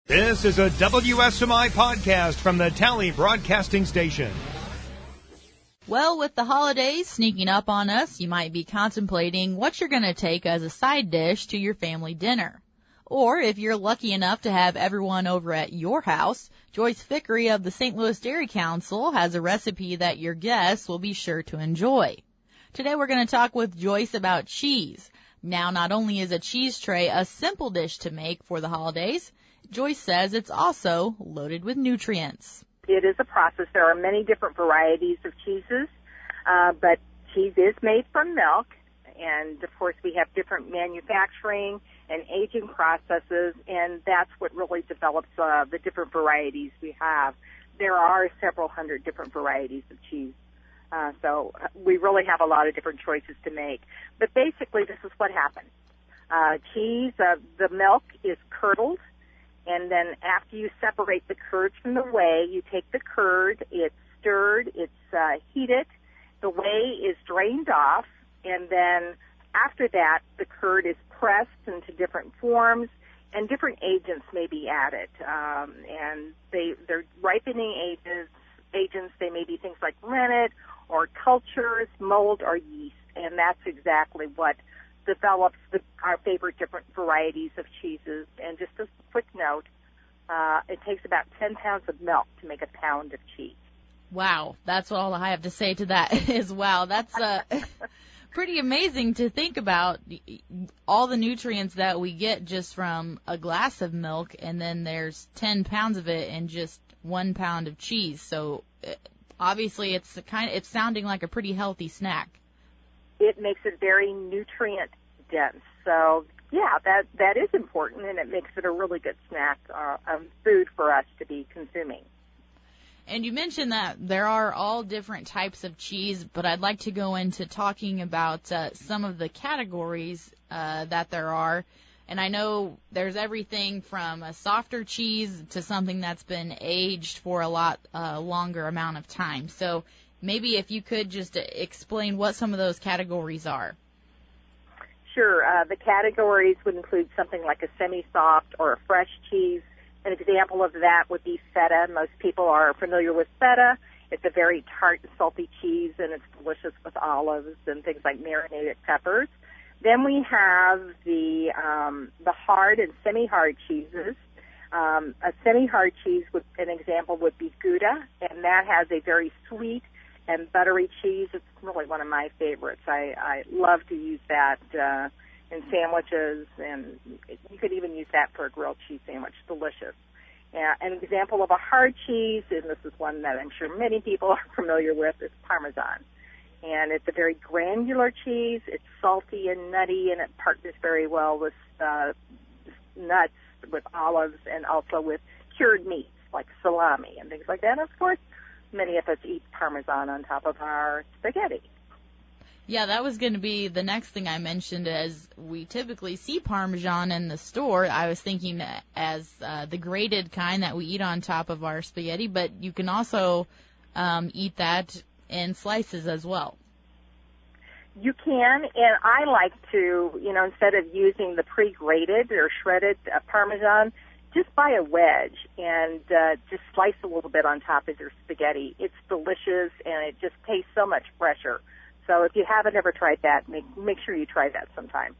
This is a WSMI podcast from the Tally Broadcasting Station. Well, with the holidays sneaking up on us, you might be contemplating what you're going to take as a side dish to your family dinner. Or if you're lucky enough to have everyone over at your house, Joyce Fickery of the St. Louis Dairy Council has a recipe that your guests will be sure to enjoy. Today we're going to talk with Joyce about cheese. Now, not only is a cheese tray a simple dish to make for the holidays, Joyce says it's also loaded with nutrients. It is a process. There are many different varieties of cheeses, but cheese is made from milk, and of course we have different manufacturing and aging processes, and that's what really develops the different varieties we have. There are several hundred different varieties of cheese, so we really have a lot of different choices to make. But basically this is what happens. Cheese, the milk is curdled, and then after you separate the curds from the whey, you take the curd, it's stirred, it's heated, the whey is drained off, and then after that, the curd is pressed into different forms, and different agents may be added. And they're ripening agents. They may be things like rennet or cultures, mold, or yeast, and that's exactly what develops our favorite different varieties of cheeses. And just a quick note, it takes about 10 pounds of milk to make a pound of cheese. Wow, that's all I have to say to that is wow. That's pretty amazing to think about, all the nutrients that we get just from a glass of milk, and then there's 10 pounds of it in just 1 pound of cheese. So obviously it's sounding like a pretty healthy snack. It makes it very nutrient dense. So yeah, that is important, and it makes it a really good snack, food for us to be consuming. And you mentioned that there are all different types of cheese, but I'd like to go into talking about some of the categories that there are. And I know there's everything from a softer cheese to something that's been aged for a lot longer amount of time. So maybe if you could just explain what some of those categories are. Sure. The categories would include something like a semi-soft or a fresh cheese. An example of that would be feta. Most people are familiar with feta. It's a very tart and salty cheese, and it's delicious with olives and things like marinated peppers. Then we have the hard and semi-hard cheeses. A semi-hard cheese, an example would be Gouda, and that has a very sweet and buttery cheese. It's really one of my favorites. I love to use that in sandwiches, and you could even use that for a grilled cheese sandwich. Delicious. An example of a hard cheese, and this is one that I'm sure many people are familiar with, is Parmesan. And it's a very granular cheese. It's salty and nutty, and it partners very well with nuts, with olives, and also with cured meats like salami and things like that. And of course, many of us eat Parmesan on top of our spaghetti. Yeah, that was going to be the next thing I mentioned. As we typically see Parmesan in the store, I was thinking as the grated kind that we eat on top of our spaghetti, but you can also eat that in slices as well. You can, and I like to, instead of using the pre-grated or shredded Parmesan, just buy a wedge and just slice a little bit on top of your spaghetti. It's delicious, and it just tastes so much fresher. So if you haven't ever tried that, make sure you try that sometime.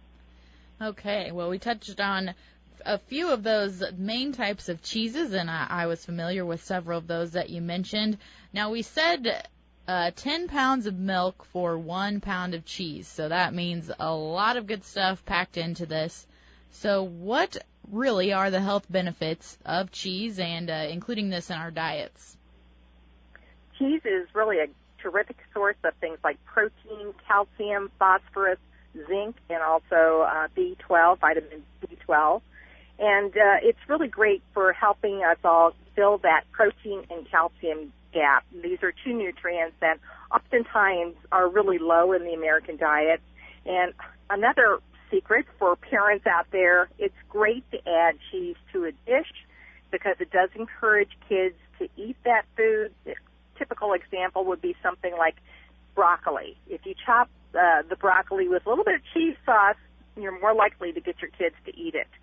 Okay, well, we touched on a few of those main types of cheeses, and I was familiar with several of those that you mentioned. Now, we said 10 pounds of milk for 1 pound of cheese, so that means a lot of good stuff packed into this. So what really are the health benefits of cheese and including this in our diets? Cheese is really a terrific source of things like protein, calcium, phosphorus, zinc, and also B12, vitamin B12. And it's really great for helping us all fill that protein and calcium gap. These are two nutrients that oftentimes are really low in the American diet. And another secret for parents out there, it's great to add cheese to a dish because it does encourage kids to eat that food. A typical example would be something like broccoli. If you chop the broccoli with a little bit of cheese sauce, you're more likely to get your kids to eat it.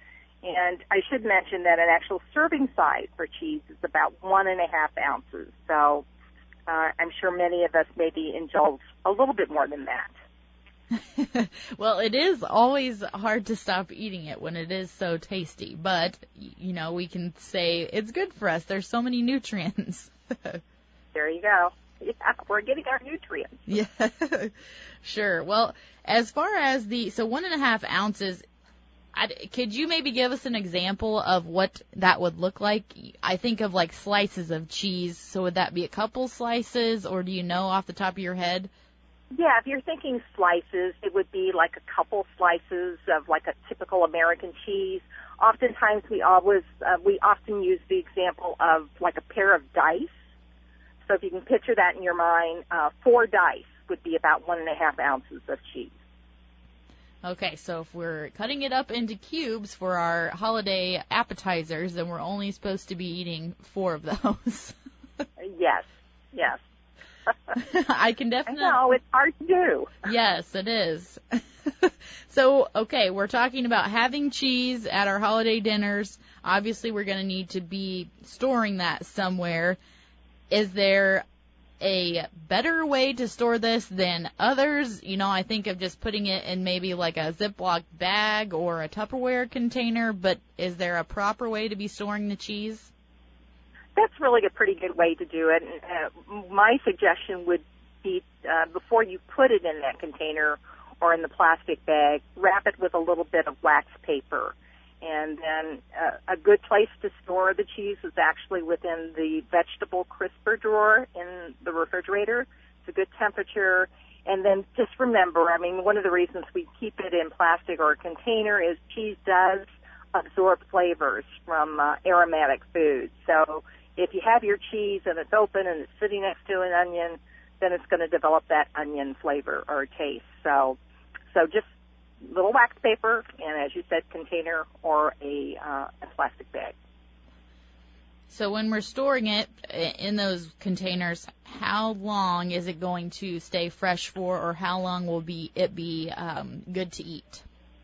And I should mention that an actual serving size for cheese is about 1.5 ounces. So I'm sure many of us maybe indulge a little bit more than that. Well, it is always hard to stop eating it when it is so tasty. But, we can say it's good for us. There's so many nutrients. There you go. Yeah, we're getting our nutrients. Yeah, sure. Well, as far as so 1.5 ounces, could you maybe give us an example of what that would look like? I think of like slices of cheese. So would that be a couple slices, or do you know off the top of your head? Yeah, if you're thinking slices, it would be like a couple slices of like a typical American cheese. Oftentimes we often use the example of like a pair of dice. So if you can picture that in your mind, 4 dice would be about 1.5 ounces of cheese. Okay, so if we're cutting it up into cubes for our holiday appetizers, then we're only supposed to be eating 4 of those. Yes. I can definitely... I know, it's hard to do. Yes, it is. So, okay, we're talking about having cheese at our holiday dinners. Obviously, we're going to need to be storing that somewhere. Is there a better way to store this than others? I think of just putting it in maybe like a Ziploc bag or a Tupperware container, but is there a proper way to be storing the cheese? That's really a pretty good way to do it. My suggestion would be before you put it in that container or in the plastic bag, wrap it with a little bit of wax paper. And then a good place to store the cheese is actually within the vegetable crisper drawer in the refrigerator. It's a good temperature. And then just remember, one of the reasons we keep it in plastic or a container is cheese does absorb flavors from aromatic foods. So if you have your cheese and it's open and it's sitting next to an onion, then it's going to develop that onion flavor or taste. So just little wax paper, and as you said, container or a plastic bag. So when we're storing it in those containers, how long is it going to stay fresh for, or how long will it be good to eat?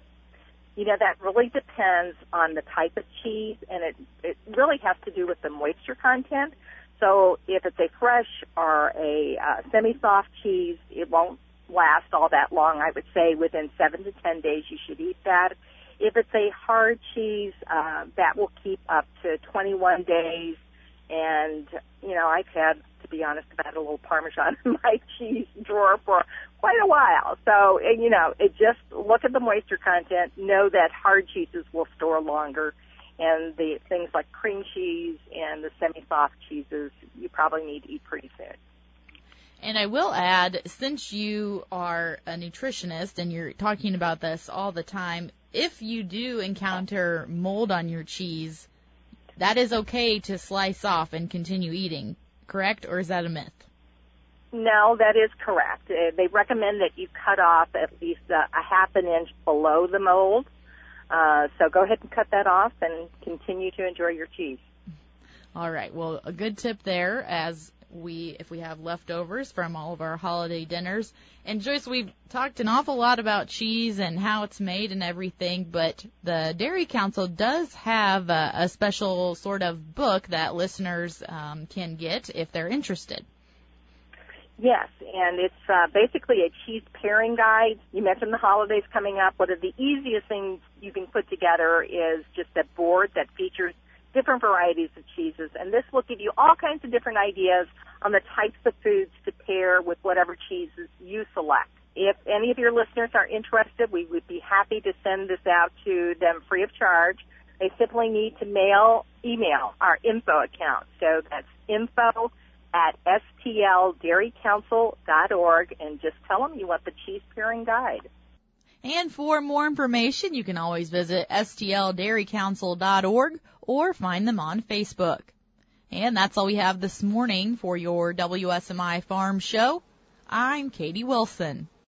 That really depends on the type of cheese, and it really has to do with the moisture content. So if it's a fresh or a semi-soft cheese, it won't last all that long. I would say within 7 to 10 days you should eat that. If it's a hard cheese, that will keep up to 21 days. And, I've had, to be honest, I've had a little Parmesan in my cheese drawer for quite a while. So, it just look at the moisture content, know that hard cheeses will store longer. And the things like cream cheese and the semi-soft cheeses, you probably need to eat pretty soon. And I will add, since you are a nutritionist and you're talking about this all the time, if you do encounter mold on your cheese, that is okay to slice off and continue eating, correct? Or is that a myth? No, that is correct. They recommend that you cut off at least a half an inch below the mold. So go ahead and cut that off and continue to enjoy your cheese. All right. Well, a good tip there if we have leftovers from all of our holiday dinners. And Joyce, we've talked an awful lot about cheese and how it's made and everything, but the Dairy Council does have a special sort of book that listeners can get if they're interested. Yes, and it's basically a cheese pairing guide. You mentioned the holidays coming up. One of the easiest things you can put together is just a board that features different varieties of cheeses, and this will give you all kinds of different ideas on the types of foods to pair with whatever cheeses you select. If any of your listeners are interested, we would be happy to send this out to them free of charge. They simply need to email our info account. So that's info@stldairycouncil.org, and just tell them you want the cheese pairing guide. And for more information, you can always visit stldairycouncil.org or find them on Facebook. And that's all we have this morning for your WSMI Farm Show. I'm Katie Wilson.